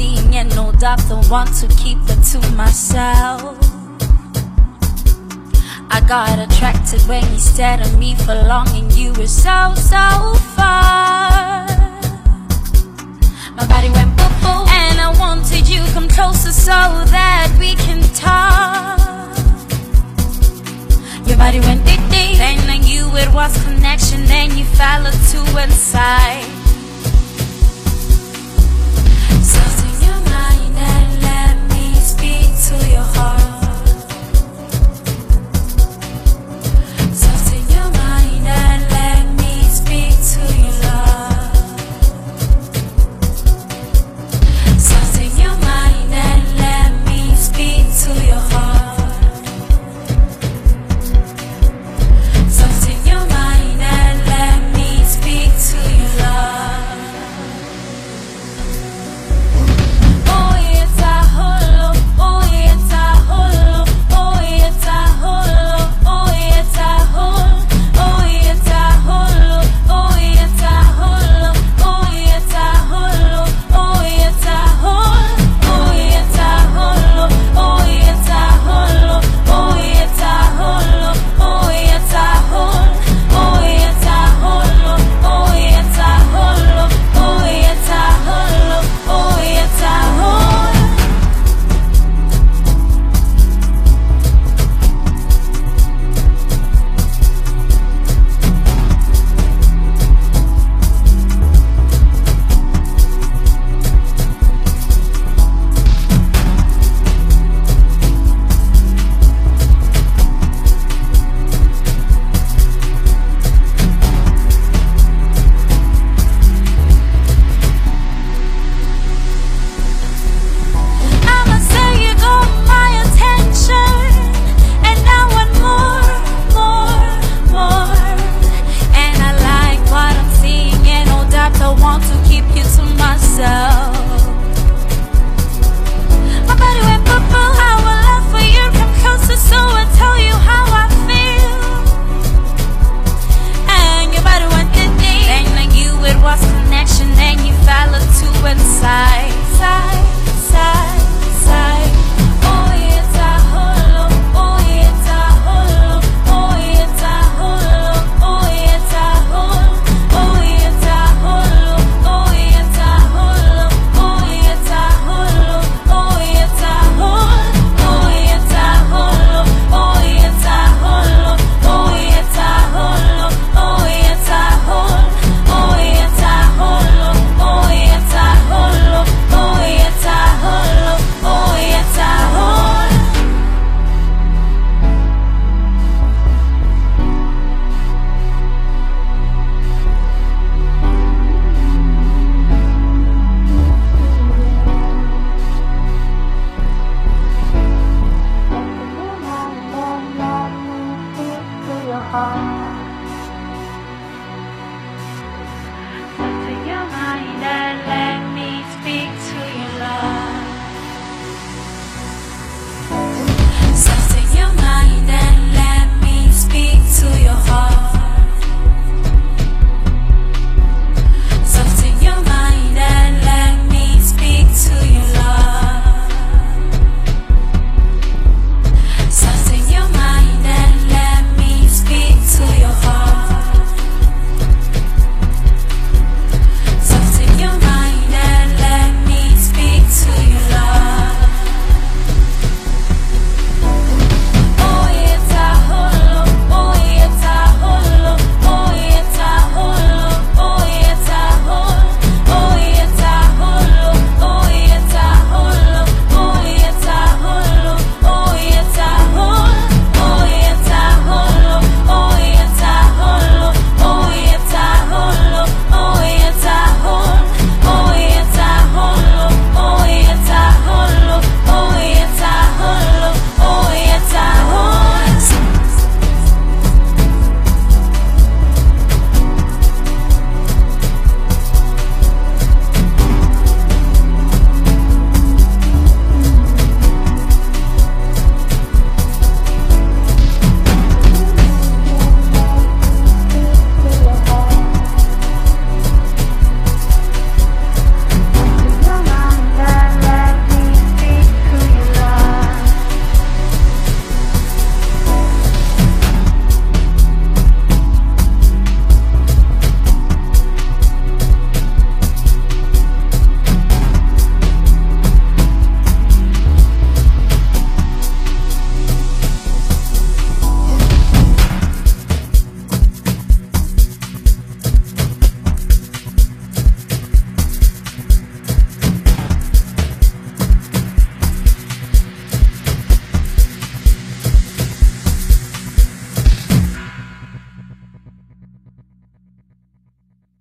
seeing, and no doctor want to keep it to myself. I got attracted when you stared at me for long, and you were so, so far. My body went boop-boop, and I wanted you come closer so that we can talk. Your body went deep-deep, and I knew it was connection, and you fell to inside. Soften your mind and let me speak to your heart. Soften your mind and let me speak to your love. Soften your mind and let me speak to your heart. Soften your mind and let me speak to your love. Oh, it's a holo, oh, it's a holo, oh, it's a holo, oh, it's a holo, oh, it's a holo, oh, it's a holo, oh, it's a holo, oh, it's a holo, oh, it's a holo, oh, it's a holo, oh, it's a holo, oh, it's a holo, oh, it's a holo, oh, it's a holo, oh, it's a holo, oh, it's a holo. I'ma say you got my attention, and I want more, more, more. And I like what I'm seeing, and no doubt I want to keep you to myself.